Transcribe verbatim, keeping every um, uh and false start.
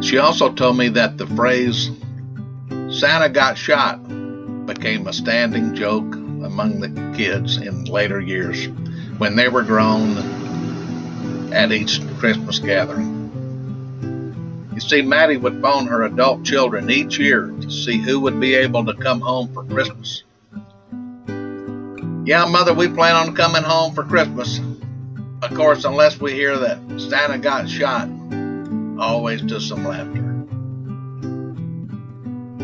She also told me that the phrase "Santa got shot" became a standing joke among the kids in later years when they were grown at each Christmas gathering. You see, Maddie would phone her adult children each year to see who would be able to come home for Christmas. "Yeah, Mother, we plan on coming home for Christmas. Of course, unless we hear that Santa got shot," always to some laughter.